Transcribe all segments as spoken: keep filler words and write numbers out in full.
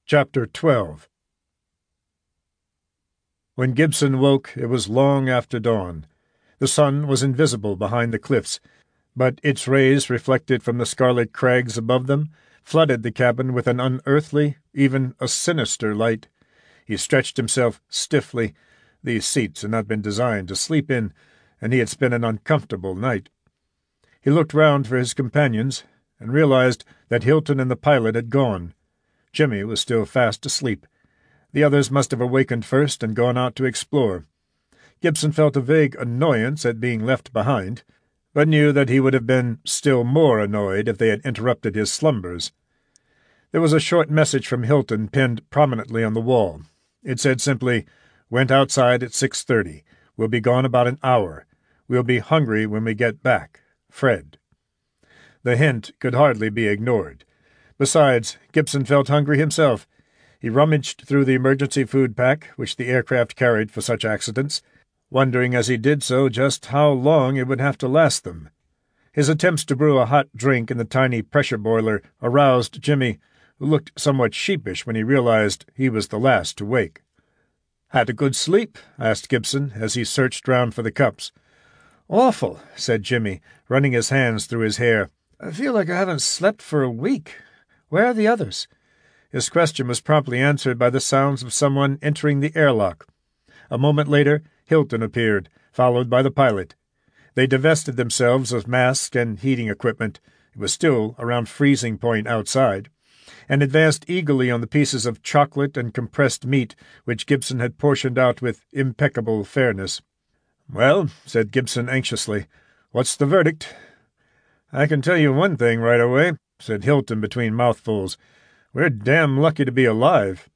Chapter twelve. When Gibson woke, it was long after dawn. The sun was invisible behind the cliffs, but its rays, reflected from the scarlet crags above them, flooded the cabin with an unearthly, even a sinister light. He stretched himself stiffly. These seats had not been designed to sleep in, and he had spent an uncomfortable night. He looked round for his companions, and realized that Hilton and the pilot had gone. Jimmy was still fast asleep. The others must have awakened first and gone out to explore. Gibson felt a vague annoyance at being left behind, but knew that he would have been still more annoyed if they had interrupted his slumbers. There was a short message from Hilton pinned prominently on the wall. It said simply, "Went outside at six thirty. We'll be gone about an hour. We'll be hungry when we get back. Fred." The hint could hardly be ignored. Besides, Gibson felt hungry himself. He rummaged through the emergency food pack, which the aircraft carried for such accidents, wondering as he did so just how long it would have to last them. His attempts to brew a hot drink in the tiny pressure boiler aroused Jimmy, who looked somewhat sheepish when he realized he was the last to wake. "Had a good sleep?" asked Gibson, as he searched round for the cups. "Awful," said Jimmy, running his hands through his hair. "I feel like I haven't slept for a week. Where are the others?" His question was promptly answered by the sounds of someone entering the airlock. A moment later, Hilton appeared, followed by the pilot. They divested themselves of mask and heating equipment — it was still around freezing point outside — and advanced eagerly on the pieces of chocolate and compressed meat which Gibson had portioned out with impeccable fairness. "Well," said Gibson anxiously, "what's the verdict?" "I can tell you one thing right away," said Hilton between mouthfuls. "We're damn lucky to be alive."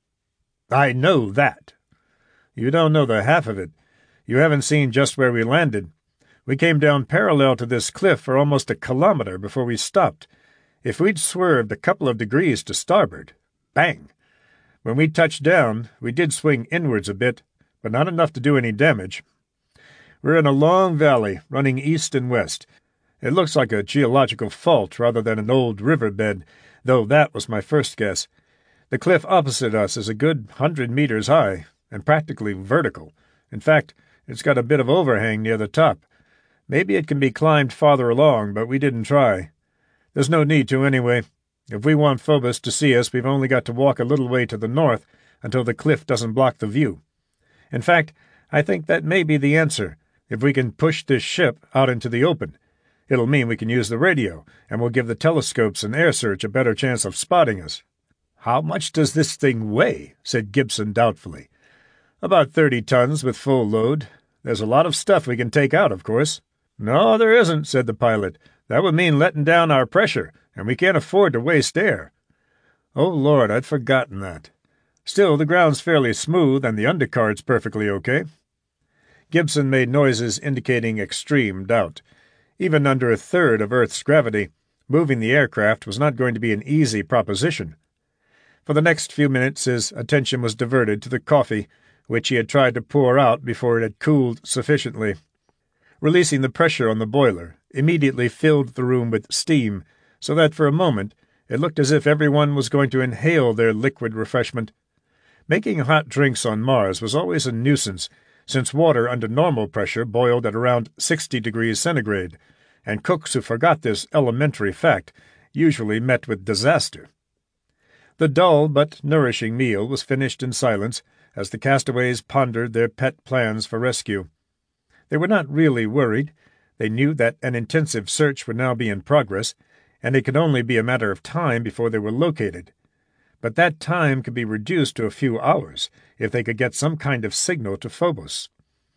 "I know that." "You don't know the half of it. You haven't seen just where we landed. We came down parallel to this cliff for almost a kilometre before we stopped. If we'd swerved a couple of degrees to starboard, bang! When we touched down, we did swing inwards a bit, but not enough to do any damage. We're in a long valley, running east and west. It looks like a geological fault rather than an old riverbed, though that was my first guess. The cliff opposite us is a good hundred metres high, and practically vertical. In fact, it's got a bit of overhang near the top. Maybe it can be climbed farther along, but we didn't try. There's no need to, anyway. If we want Phobos to see us, we've only got to walk a little way to the north until the cliff doesn't block the view. In fact, I think that may be the answer. If we can push this ship out into the open, it'll mean we can use the radio, and will give the telescopes and air search a better chance of spotting us." "How much does this thing weigh?" said Gibson doubtfully. "About thirty tons with full load. There's a lot of stuff we can take out, of course." "No, there isn't," said the pilot. "That would mean letting down our pressure, and we can't afford to waste air." "Oh, Lord, I'd forgotten that. Still, the ground's fairly smooth, and the undercart's perfectly okay." Gibson made noises indicating extreme doubt. Even under a third of Earth's gravity, moving the aircraft was not going to be an easy proposition. For the next few minutes his attention was diverted to the coffee, which he had tried to pour out before it had cooled sufficiently. Releasing the pressure on the boiler immediately filled the room with steam, so that for a moment it looked as if everyone was going to inhale their liquid refreshment. Making hot drinks on Mars was always a nuisance, since water under normal pressure boiled at around sixty degrees centigrade, and cooks who forgot this elementary fact usually met with disaster. The dull but nourishing meal was finished in silence as the castaways pondered their pet plans for rescue. They were not really worried. They knew that an intensive search would now be in progress, and it could only be a matter of time before they were located. But that time could be reduced to a few hours if they could get some kind of signal to Phobos.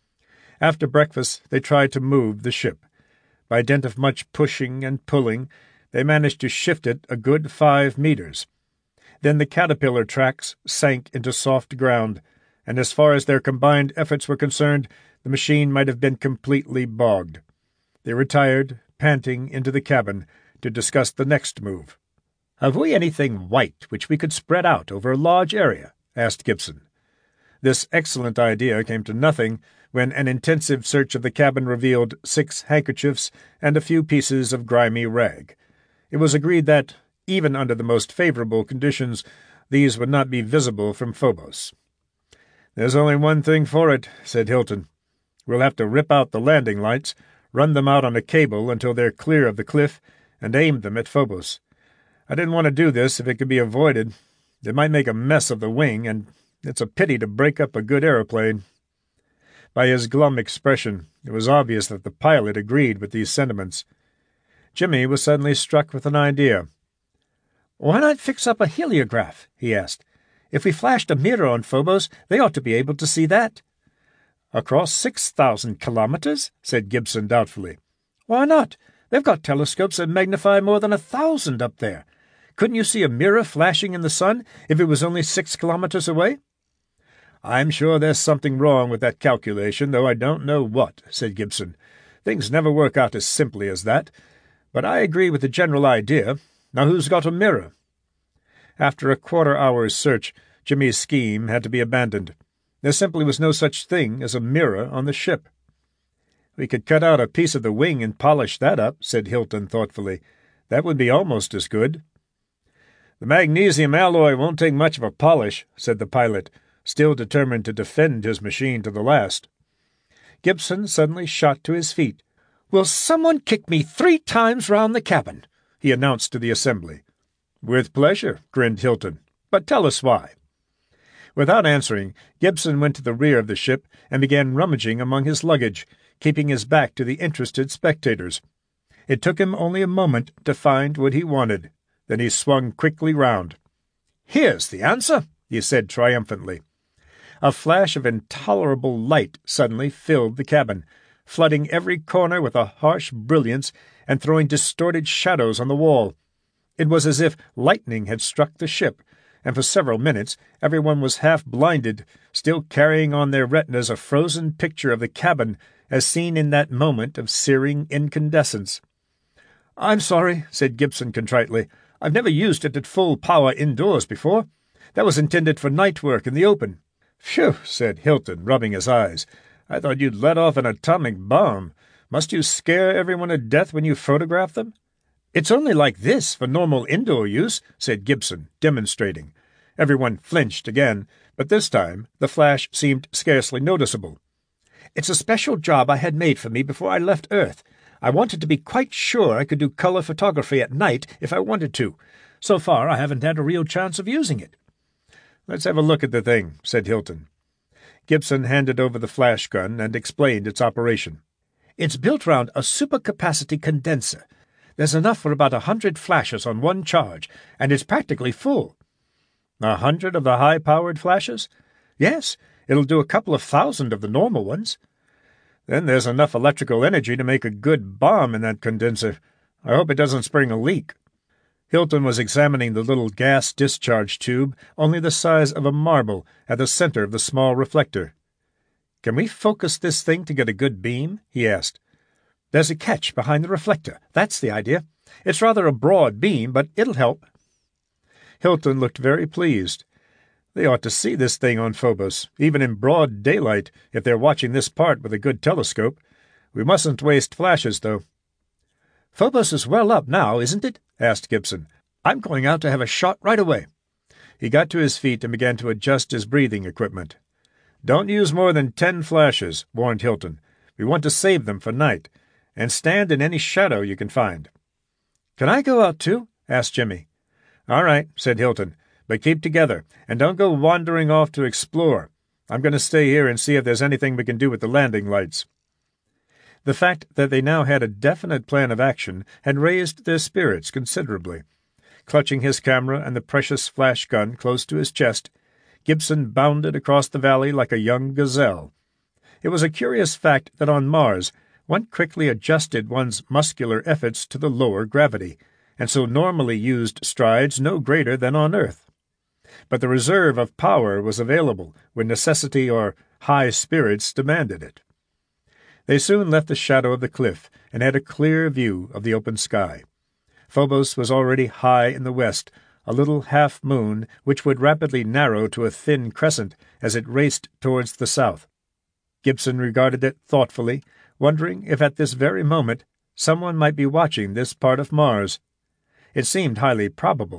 After breakfast, they tried to move the ship. By dint of much pushing and pulling, they managed to shift it a good five meters. Then the caterpillar tracks sank into soft ground, and as far as their combined efforts were concerned, the machine might have been completely bogged. They retired, panting, into the cabin to discuss the next move. "Have we anything white which we could spread out over a large area?" asked Gibson. This excellent idea came to nothing when an intensive search of the cabin revealed six handkerchiefs and a few pieces of grimy rag. It was agreed that, even under the most favorable conditions, these would not be visible from Phobos. "There's only one thing for it," said Hilton. "We'll have to rip out the landing lights, run them out on a cable until they're clear of the cliff, and aim them at Phobos. I didn't want to do this if it could be avoided. It might make a mess of the wing, and it's a pity to break up a good aeroplane." By his glum expression, it was obvious that the pilot agreed with these sentiments. Jimmy was suddenly struck with an idea. "Why not fix up a heliograph?" he asked. "If we flashed a mirror on Phobos, they ought to be able to see that." "Across six thousand kilometers?" said Gibson doubtfully. "Why not? They've got telescopes that magnify more than a thousand up there. Couldn't you see a mirror flashing in the sun if it was only six kilometers away?" "I'm sure there's something wrong with that calculation, though I don't know what," said Gibson. "Things never work out as simply as that. But I agree with the general idea. Now who's got a mirror?" After a quarter-hour's search, Jimmy's scheme had to be abandoned. There simply was no such thing as a mirror on the ship. "We could cut out a piece of the wing and polish that up," said Hilton thoughtfully. "That would be almost as good." "The magnesium alloy won't take much of a polish," said the pilot, still determined to defend his machine to the last. Gibson suddenly shot to his feet. "Will someone kick me three times round the cabin?" he announced to the assembly. "With pleasure," grinned Hilton. "But tell us why." Without answering, Gibson went to the rear of the ship and began rummaging among his luggage, keeping his back to the interested spectators. It took him only a moment to find what he wanted. Then he swung quickly round. "Here's the answer," he said triumphantly. A flash of intolerable light suddenly filled the cabin, flooding every corner with a harsh brilliance and throwing distorted shadows on the wall. It was as if lightning had struck the ship, and for several minutes everyone was half-blinded, still carrying on their retinas a frozen picture of the cabin as seen in that moment of searing incandescence. "I'm sorry," said Gibson contritely. "I've never used it at full power indoors before. That was intended for night work in the open." "Phew," said Hilton, rubbing his eyes. "I thought you'd let off an atomic bomb. Must you scare everyone to death when you photograph them?" "It's only like this for normal indoor use," said Gibson, demonstrating. Everyone flinched again, but this time the flash seemed scarcely noticeable. "It's a special job I had made for me before I left Earth. I wanted to be quite sure I could do color photography at night if I wanted to. So far I haven't had a real chance of using it." "Let's have a look at the thing," said Hilton. Gibson handed over the flash gun and explained its operation. "It's built round a supercapacity condenser. There's enough for about a hundred flashes on one charge, and it's practically full." "A hundred of the high-powered flashes?" "Yes, it'll do a couple of thousand of the normal ones." "Then there's enough electrical energy to make a good bomb in that condenser. I hope it doesn't spring a leak." Hilton was examining the little gas discharge tube, only the size of a marble, at the center of the small reflector. "Can we focus this thing to get a good beam?" he asked. "There's a catch behind the reflector. That's the idea. It's rather a broad beam, but it'll help." Hilton looked very pleased. They ought to see this thing on Phobos, even in broad daylight, if they're watching this part with a good telescope. We mustn't waste flashes, though. "Phobos is well up now, isn't it?" asked Gibson. "I'm going out to have a shot right away." He got to his feet and began to adjust his breathing equipment. "Don't use more than ten flashes," warned Hilton. "We want to save them for night. And stand in any shadow you can find." "Can I go out too?" asked Jimmy. "All right," said Hilton, "but keep together, and don't go wandering off to explore. I'm going to stay here and see if there's anything we can do with the landing lights." The fact that they now had a definite plan of action had raised their spirits considerably. Clutching his camera and the precious flash gun close to his chest, Gibson bounded across the valley like a young gazelle. It was a curious fact that on Mars one quickly adjusted one's muscular efforts to the lower gravity, and so normally used strides no greater than on Earth. But the reserve of power was available when necessity or high spirits demanded it. They soon left the shadow of the cliff and had a clear view of the open sky. Phobos was already high in the west, a little half-moon which would rapidly narrow to a thin crescent as it raced towards the south. Gibson regarded it thoughtfully, wondering if at this very moment someone might be watching this part of Mars. It seemed highly probable,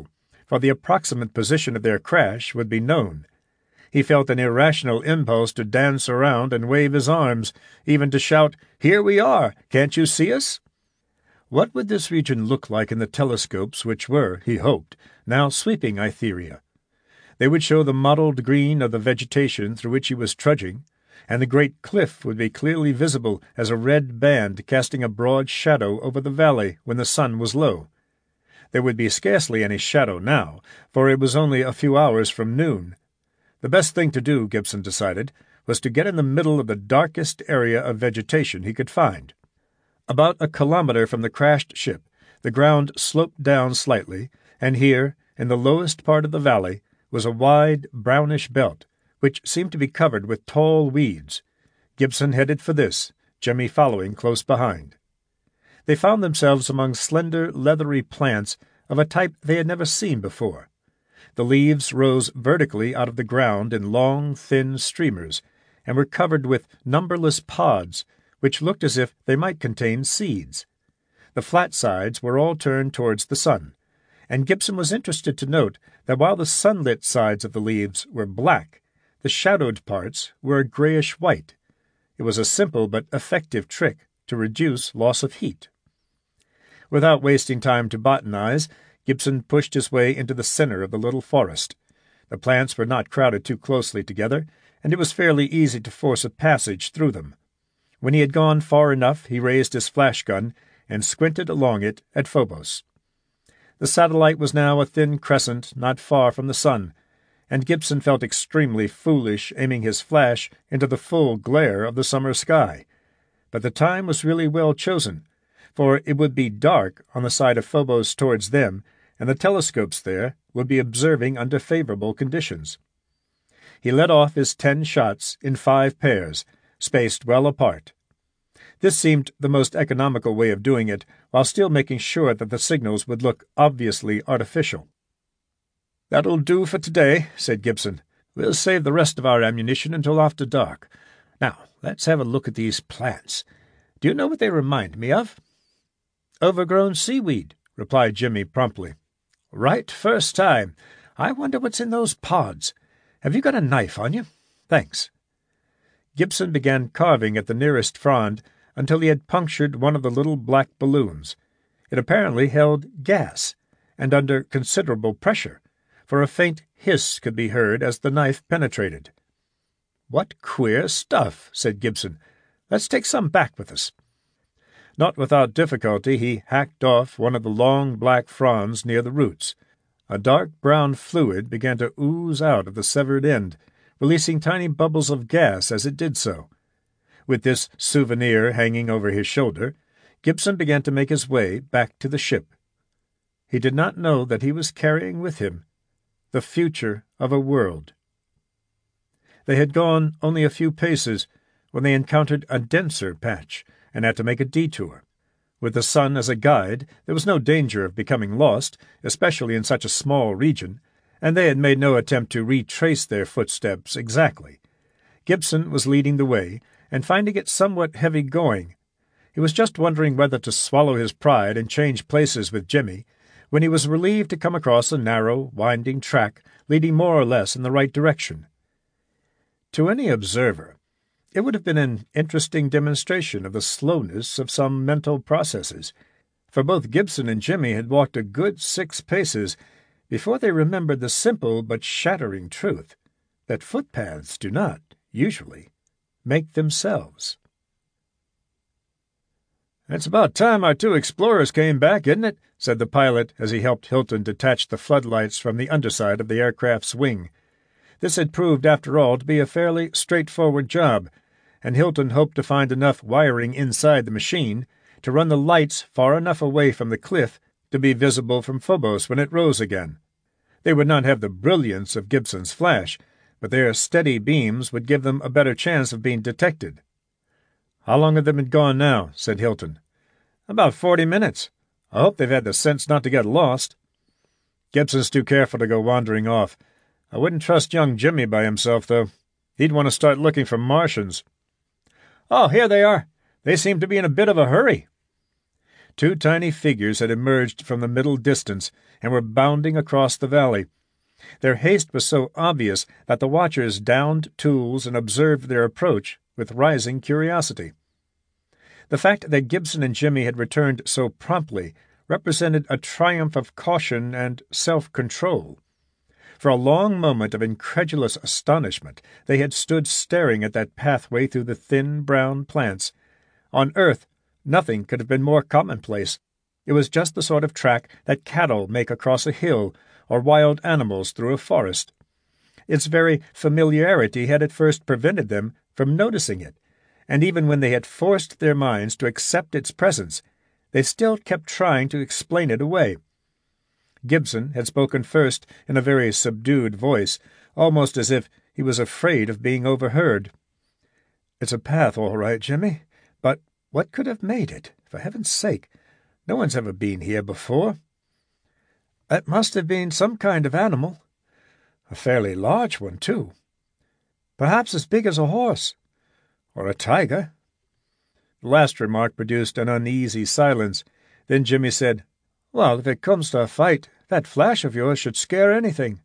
for the approximate position of their crash would be known. He felt an irrational impulse to dance around and wave his arms, even to shout, "Here we are! Can't you see us?" What would this region look like in the telescopes which were, he hoped, now sweeping Etheria? They would show the mottled green of the vegetation through which he was trudging, and the great cliff would be clearly visible as a red band casting a broad shadow over the valley when the sun was low. There would be scarcely any shadow now, for it was only a few hours from noon. The best thing to do, Gibson decided, was to get in the middle of the darkest area of vegetation he could find. About a kilometre from the crashed ship, the ground sloped down slightly, and here, in the lowest part of the valley, was a wide, brownish belt, which seemed to be covered with tall weeds. Gibson headed for this, Jemmy following close behind. They found themselves among slender, leathery plants of a type they had never seen before. The leaves rose vertically out of the ground in long, thin streamers, and were covered with numberless pods, which looked as if they might contain seeds. The flat sides were all turned towards the sun, and Gibson was interested to note that while the sunlit sides of the leaves were black, the shadowed parts were a grayish-white. It was a simple but effective trick to reduce loss of heat. Without wasting time to botanize, Gibson pushed his way into the center of the little forest. The plants were not crowded too closely together, and it was fairly easy to force a passage through them. When he had gone far enough, he raised his flash gun and squinted along it at Phobos. The satellite was now a thin crescent not far from the sun, and Gibson felt extremely foolish aiming his flash into the full glare of the summer sky. But the time was really well chosen, for it would be dark on the side of Phobos towards them, and the telescopes there would be observing under favorable conditions. He let off his ten shots in five pairs, spaced well apart. This seemed the most economical way of doing it, while still making sure that the signals would look obviously artificial. "That'll do for today," said Gibson. "We'll save the rest of our ammunition until after dark. Now, let's have a look at these plants. Do you know what they remind me of?" "Overgrown seaweed," replied Jimmy promptly. "Right first time. I wonder what's in those pods. Have you got a knife on you? Thanks." Gibson began carving at the nearest frond until he had punctured one of the little black balloons. It apparently held gas, and under considerable pressure, for a faint hiss could be heard as the knife penetrated. "What queer stuff," said Gibson. "Let's take some back with us." Not without difficulty he hacked off one of the long black fronds near the roots. A dark brown fluid began to ooze out of the severed end, releasing tiny bubbles of gas as it did so. With this souvenir hanging over his shoulder, Gibson began to make his way back to the ship. He did not know that he was carrying with him the future of a world. They had gone only a few paces when they encountered a denser patch and had to make a detour. With the sun as a guide, there was no danger of becoming lost, especially in such a small region, and they had made no attempt to retrace their footsteps exactly. Gibson was leading the way, and finding it somewhat heavy going. He was just wondering whether to swallow his pride and change places with Jimmy, when he was relieved to come across a narrow, winding track leading more or less in the right direction. To any observer, it would have been an interesting demonstration of the slowness of some mental processes, for both Gibson and Jimmy had walked a good six paces before they remembered the simple but shattering truth that footpaths do not, usually, make themselves. "It's about time our two explorers came back, isn't it?" said the pilot as he helped Hilton detach the floodlights from the underside of the aircraft's wing. This had proved, after all, to be a fairly straightforward job, and Hilton hoped to find enough wiring inside the machine to run the lights far enough away from the cliff to be visible from Phobos when it rose again. They would not have the brilliance of Gibson's flash, but their steady beams would give them a better chance of being detected. "How long have they been gone now?" said Hilton. "About forty minutes. I hope they've had the sense not to get lost." "Gibson's too careful to go wandering off. I wouldn't trust young Jimmy by himself, though. He'd want to start looking for Martians." "Oh, here they are. They seem to be in a bit of a hurry." Two tiny figures had emerged from the middle distance and were bounding across the valley. Their haste was so obvious that the watchers downed tools and observed their approach with rising curiosity. The fact that Gibson and Jimmy had returned so promptly represented a triumph of caution and self-control. For a long moment of incredulous astonishment they had stood staring at that pathway through the thin brown plants. On Earth, nothing could have been more commonplace. It was just the sort of track that cattle make across a hill or wild animals through a forest. Its very familiarity had at first prevented them from noticing it, and even when they had forced their minds to accept its presence, they still kept trying to explain it away. Gibson had spoken first in a very subdued voice, almost as if he was afraid of being overheard. "It's a path, all right, Jimmy, but what could have made it? For heaven's sake, no one's ever been here before." "It must have been some kind of animal. A fairly large one, too. Perhaps as big as a horse. Or a tiger." The last remark produced an uneasy silence. Then Jimmy said, "Well, if it comes to a fight, that flash of yours should scare anything."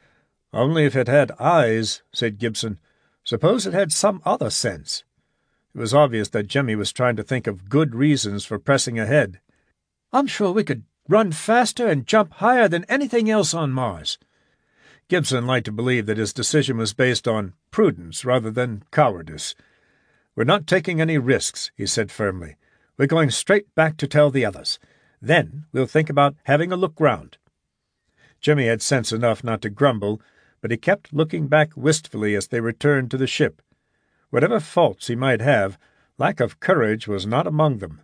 "Only if it had eyes," said Gibson. "Suppose it had some other sense." It was obvious that Jimmy was trying to think of good reasons for pressing ahead. "I'm sure we could run faster and jump higher than anything else on Mars." Gibson liked to believe that his decision was based on prudence rather than cowardice. "We're not taking any risks," he said firmly. "We're going straight back to tell the others. Then we'll think about having a look round." Jimmy had sense enough not to grumble, but he kept looking back wistfully as they returned to the ship. Whatever faults he might have, lack of courage was not among them.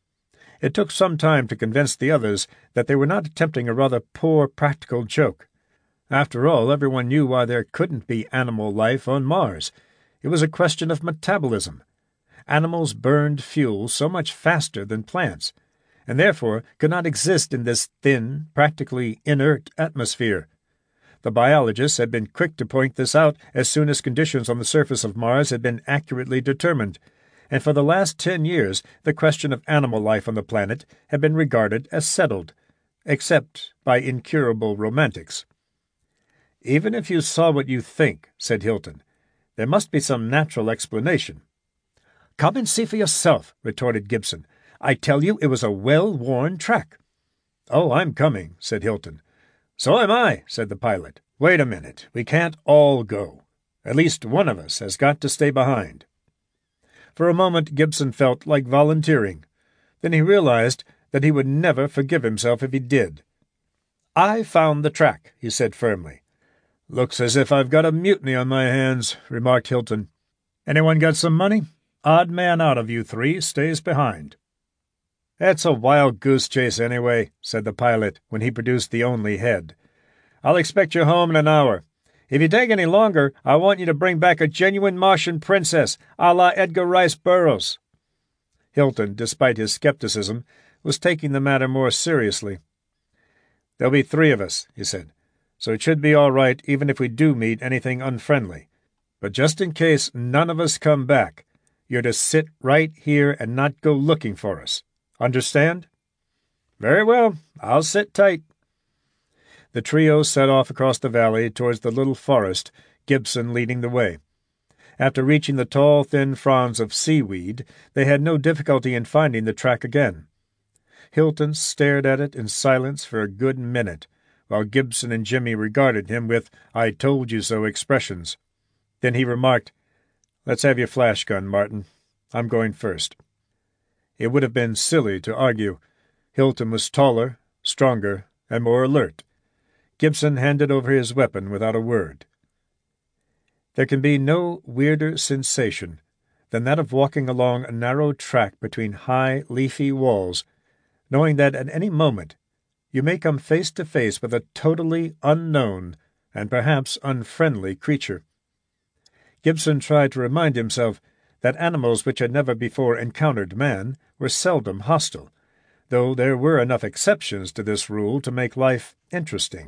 It took some time to convince the others that they were not attempting a rather poor practical joke. After all, everyone knew why there couldn't be animal life on Mars. It was a question of metabolism. Animals burned fuel so much faster than plants, and therefore could not exist in this thin, practically inert atmosphere. The biologists had been quick to point this out as soon as conditions on the surface of Mars had been accurately determined, and for the last ten years the question of animal life on the planet had been regarded as settled, except by incurable romantics. "Even if you saw what you think," said Hilton, "there must be some natural explanation." "Come and see for yourself," retorted Gibson. "I tell you it was a well-worn track." "Oh, I'm coming," said Hilton. "So am I," said the pilot. "Wait a minute. We can't all go. At least one of us has got to stay behind." For a moment Gibson felt like volunteering. Then he realized that he would never forgive himself if he did. "I found the track," he said firmly. "Looks as if I've got a mutiny on my hands," remarked Hilton. "Anyone got some money? Odd man out of you three stays behind." "It's a wild goose chase anyway," said the pilot when he produced the only head. "I'll expect you home in an hour. If you take any longer, I want you to bring back a genuine Martian princess, a la Edgar Rice Burroughs." Hilton, despite his skepticism, was taking the matter more seriously. "There'll be three of us," he said, "so it should be all right even if we do meet anything unfriendly. But just in case none of us come back, you're to sit right here and not go looking for us. Understand?" "Very well. I'll sit tight." The trio set off across the valley towards the little forest, Gibson leading the way. After reaching the tall, thin fronds of seaweed, they had no difficulty in finding the track again. Hilton stared at it in silence for a good minute, while Gibson and Jimmy regarded him with "I told you so" expressions. Then he remarked, "Let's have your flash gun, Martin. I'm going first." It would have been silly to argue. Hilton was taller, stronger, and more alert. Gibson handed over his weapon without a word. There can be no weirder sensation than that of walking along a narrow track between high, leafy walls, knowing that at any moment you may come face to face with a totally unknown and perhaps unfriendly creature. Gibson tried to remind himself that animals which had never before encountered man were seldom hostile, though there were enough exceptions to this rule to make life interesting.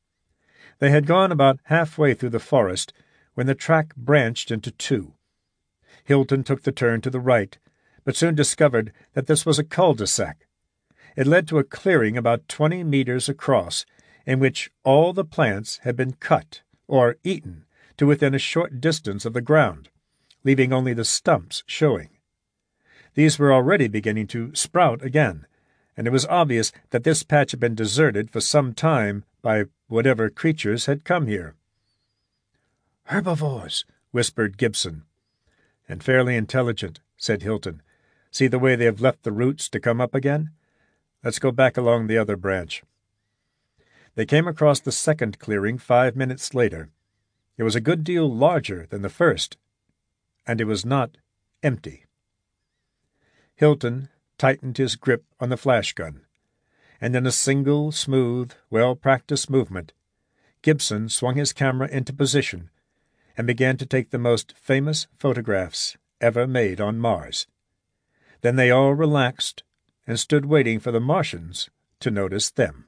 They had gone about halfway through the forest when the track branched into two. Hilton took the turn to the right, but soon discovered that this was a cul-de-sac. It led to a clearing about twenty meters across, in which all the plants had been cut or eaten to within a short distance of the ground, leaving only the stumps showing. These were already beginning to sprout again, and it was obvious that this patch had been deserted for some time by whatever creatures had come here. "Herbivores," whispered Gibson. "And fairly intelligent," said Hilton. "See the way they have left the roots to come up again? Let's go back along the other branch." They came across the second clearing five minutes later. It was a good deal larger than the first, and it was not empty. Hilton tightened his grip on the flash gun, and in a single, smooth, well-practiced movement, Gibson swung his camera into position and began to take the most famous photographs ever made on Mars. Then they all relaxed and stood waiting for the Martians to notice them.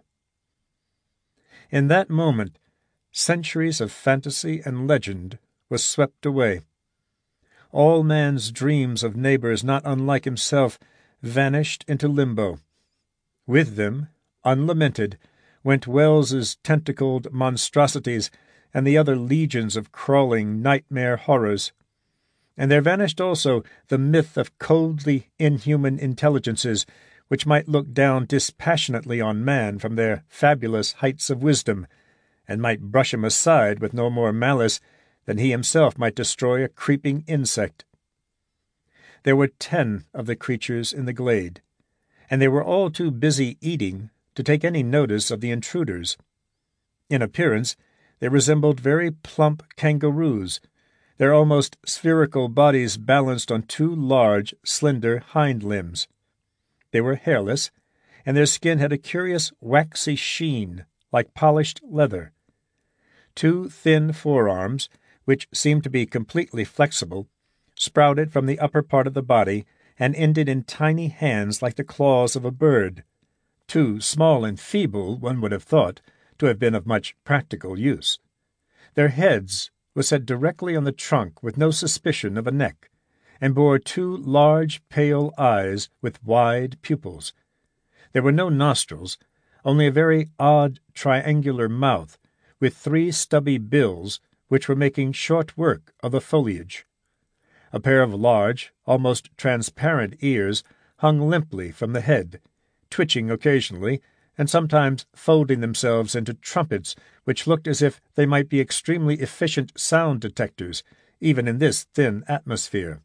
In that moment, centuries of fantasy and legend was swept away. All man's dreams of neighbors not unlike himself vanished into limbo. With them, unlamented, went Wells's tentacled monstrosities and the other legions of crawling nightmare horrors. And there vanished also the myth of coldly inhuman intelligences which might look down dispassionately on man from their fabulous heights of wisdom, and might brush him aside with no more malice than he himself might destroy a creeping insect. There were ten of the creatures in the glade, and they were all too busy eating to take any notice of the intruders. In appearance, they resembled very plump kangaroos, their almost spherical bodies balanced on two large, slender hind limbs. They were hairless, and their skin had a curious waxy sheen, like polished leather. Two thin forearms, which seemed to be completely flexible, sprouted from the upper part of the body and ended in tiny hands like the claws of a bird, too small and feeble, one would have thought, to have been of much practical use. Their heads were set directly on the trunk with no suspicion of a neck, and bore two large pale eyes with wide pupils. There were no nostrils, only a very odd triangular mouth, with three stubby bills which were making short work of the foliage. A pair of large, almost transparent ears hung limply from the head, twitching occasionally, and sometimes folding themselves into trumpets which looked as if they might be extremely efficient sound detectors, even in this thin atmosphere.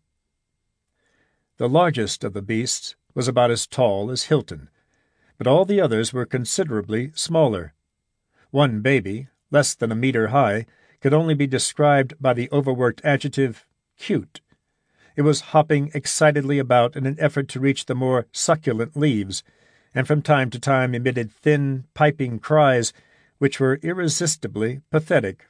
The largest of the beasts was about as tall as Hilton, but all the others were considerably smaller. One baby, less than a meter high, could only be described by the overworked adjective cute. It was hopping excitedly about in an effort to reach the more succulent leaves, and from time to time emitted thin, piping cries which were irresistibly pathetic.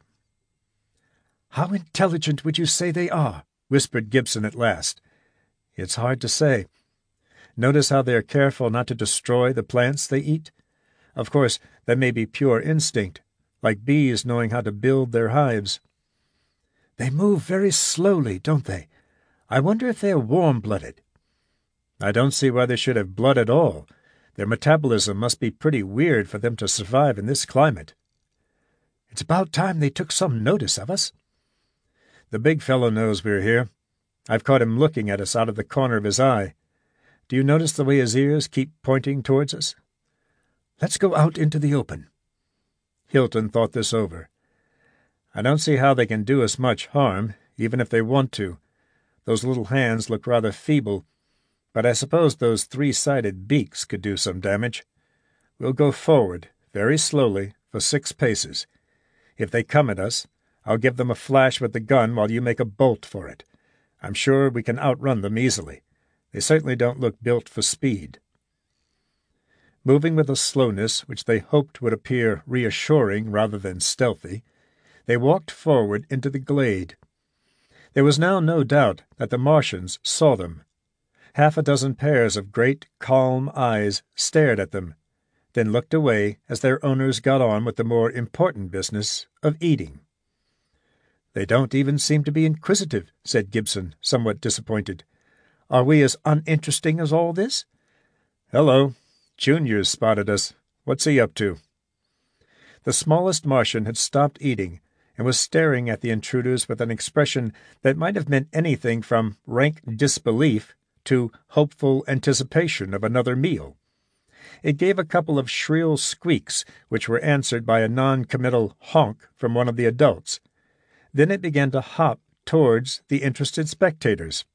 "How intelligent would you say they are?" whispered Gibson at last. "It's hard to say. Notice how they are careful not to destroy the plants they eat? Of course, that may be pure instinct, like bees knowing how to build their hives." "They move very slowly, don't they? I wonder if they are warm-blooded." "I don't see why they should have blood at all. Their metabolism must be pretty weird for them to survive in this climate." "It's about time they took some notice of us." "The big fellow knows we're here. I've caught him looking at us out of the corner of his eye. Do you notice the way his ears keep pointing towards us?" "Let's go out into the open." Hilton thought this over. "I don't see how they can do us much harm, even if they want to. Those little hands look rather feeble, but I suppose those three-sided beaks could do some damage. We'll go forward, very slowly, for six paces. If they come at us, I'll give them a flash with the gun while you make a bolt for it. I'm sure we can outrun them easily. They certainly don't look built for speed." Moving with a slowness which they hoped would appear reassuring rather than stealthy, they walked forward into the glade. There was now no doubt that the Martians saw them. Half a dozen pairs of great, calm eyes stared at them, then looked away as their owners got on with the more important business of eating. "They don't even seem to be inquisitive," said Gibson, somewhat disappointed. "Are we as uninteresting as all this?" "Hello. Junior's spotted us. What's he up to?" The smallest Martian had stopped eating and was staring at the intruders with an expression that might have meant anything from rank disbelief to hopeful anticipation of another meal. It gave a couple of shrill squeaks, which were answered by a non-committal honk from one of the adults. Then it began to hop towards the interested spectators.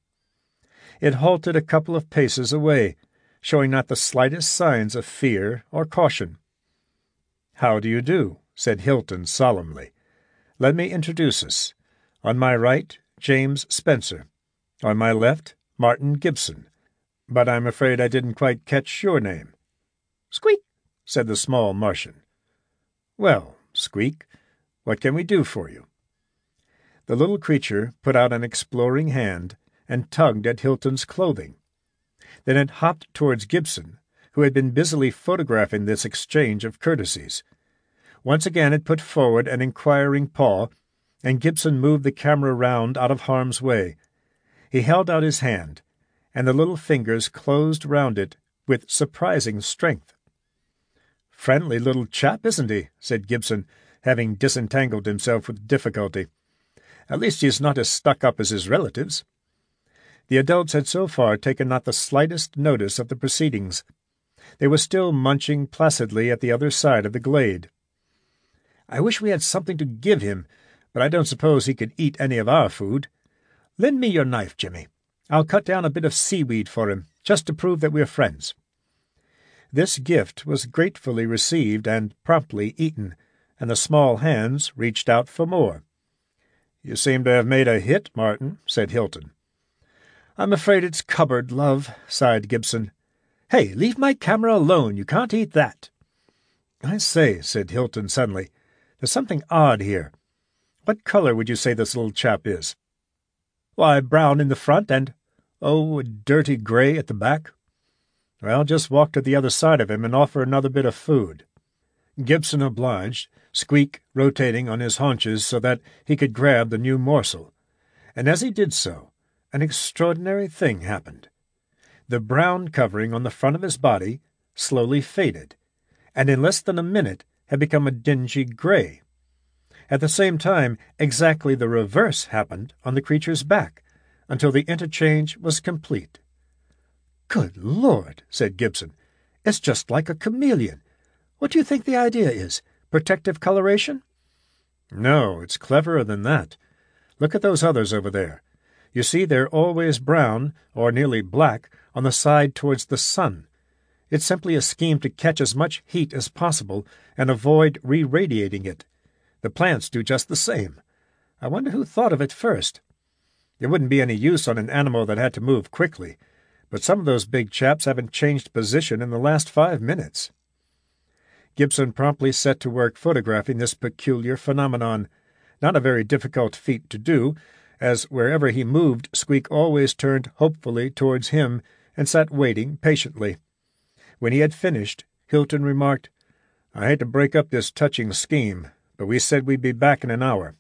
It halted a couple of paces away, showing not the slightest signs of fear or caution. "How do you do?" said Hilton solemnly. "Let me introduce us. On my right, James Spencer. On my left, Martin Gibson. But I'm afraid I didn't quite catch your name." "Squeak," said the small Martian. "Well, Squeak, what can we do for you?" The little creature put out an exploring hand and tugged at Hilton's clothing. Then it hopped towards Gibson, who had been busily photographing this exchange of courtesies. Once again it put forward an inquiring paw, and Gibson moved the camera round out of harm's way. He held out his hand, and the little fingers closed round it with surprising strength. "Friendly little chap, isn't he?" said Gibson, having disentangled himself with difficulty. "At least he's not as stuck-up as his relatives." The adults had so far taken not the slightest notice of the proceedings. They were still munching placidly at the other side of the glade. "I wish we had something to give him, but I don't suppose he could eat any of our food. Lend me your knife, Jimmy. I'll cut down a bit of seaweed for him, just to prove that we're friends." This gift was gratefully received and promptly eaten, and the small hands reached out for more. "You seem to have made a hit, Martin," said Hilton. "I'm afraid it's cupboard, love," sighed Gibson. "Hey, leave my camera alone. You can't eat that." "I say," said Hilton suddenly, "there's something odd here. What color would you say this little chap is?" "Why, brown in the front and, oh, a dirty grey at the back." "Well, just walk to the other side of him and offer another bit of food." Gibson obliged, Squeak rotating on his haunches so that he could grab the new morsel, and as he did so, an extraordinary thing happened. The brown covering on the front of his body slowly faded, and in less than a minute had become a dingy grey. At the same time, exactly the reverse happened on the creature's back, until the interchange was complete. "Good Lord," said Gibson, "it's just like a chameleon. What do you think the idea is? Protective coloration?" "No, it's cleverer than that. Look at those others over there. You see they're always brown, or nearly black, on the side towards the sun. It's simply a scheme to catch as much heat as possible and avoid re-radiating it. The plants do just the same. I wonder who thought of it first. It wouldn't be any use on an animal that had to move quickly, but some of those big chaps haven't changed position in the last five minutes." Gibson promptly set to work photographing this peculiar phenomenon, not a very difficult feat to do, as wherever he moved Squeak always turned hopefully towards him and sat waiting patiently. When he had finished, Hilton remarked, "I hate to break up this touching scheme, but we said we'd be back in an hour."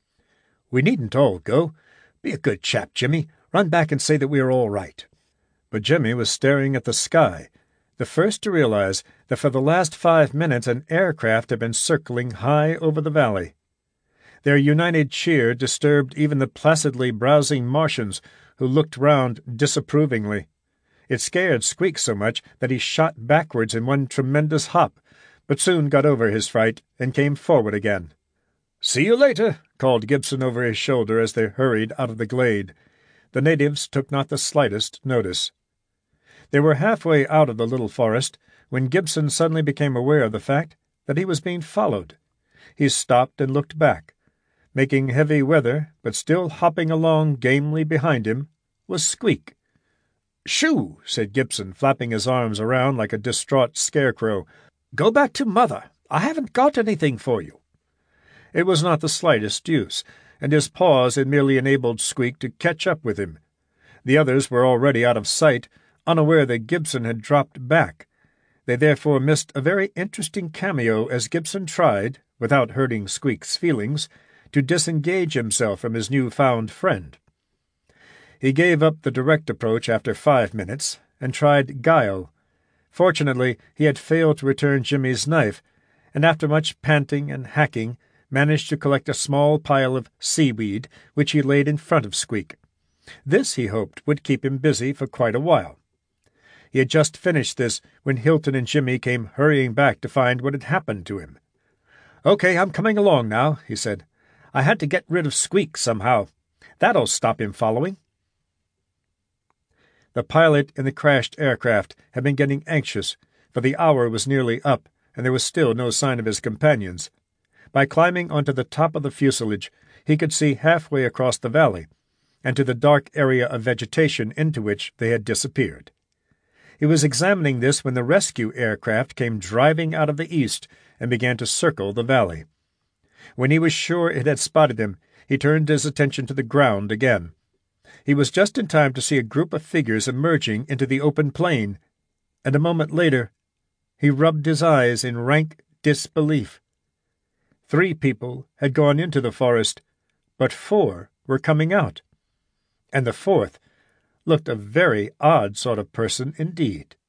"We needn't all go. Be a good chap, Jimmy. Run back and say that we are all right." But Jimmy was staring at the sky, the first to realize that for the last five minutes an aircraft had been circling high over the valley. Their united cheer disturbed even the placidly browsing Martians, who looked round disapprovingly. It scared Squeak so much that he shot backwards in one tremendous hop, but soon got over his fright and came forward again. "See you later," called Gibson over his shoulder as they hurried out of the glade. The natives took not the slightest notice. They were halfway out of the little forest when Gibson suddenly became aware of the fact that he was being followed. He stopped and looked back. Making heavy weather, but still hopping along gamely behind him, was Squeak. "Shoo!" said Gibson, flapping his arms around like a distraught scarecrow. "Go back to Mother. I haven't got anything for you." It was not the slightest use, and his pause had merely enabled Squeak to catch up with him. The others were already out of sight, unaware that Gibson had dropped back. They therefore missed a very interesting cameo as Gibson tried, without hurting Squeak's feelings, to disengage himself from his new-found friend. He gave up the direct approach after five minutes and tried guile. Fortunately, he had failed to return Jimmy's knife, and after much panting and hacking, managed to collect a small pile of seaweed, which he laid in front of Squeak. This, he hoped, would keep him busy for quite a while. He had just finished this when Hilton and Jimmy came hurrying back to find what had happened to him. "Okay, I'm coming along now," he said. "I had to get rid of Squeak somehow. That'll stop him following." The pilot in the crashed aircraft had been getting anxious, for the hour was nearly up, and there was still no sign of his companions. By climbing onto the top of the fuselage, he could see halfway across the valley, and to the dark area of vegetation into which they had disappeared. He was examining this when the rescue aircraft came driving out of the east and began to circle the valley. When he was sure it had spotted him, he turned his attention to the ground again. He was just in time to see a group of figures emerging into the open plain, and a moment later he rubbed his eyes in rank disbelief. Three people had gone into the forest, but four were coming out, and the fourth looked a very odd sort of person indeed.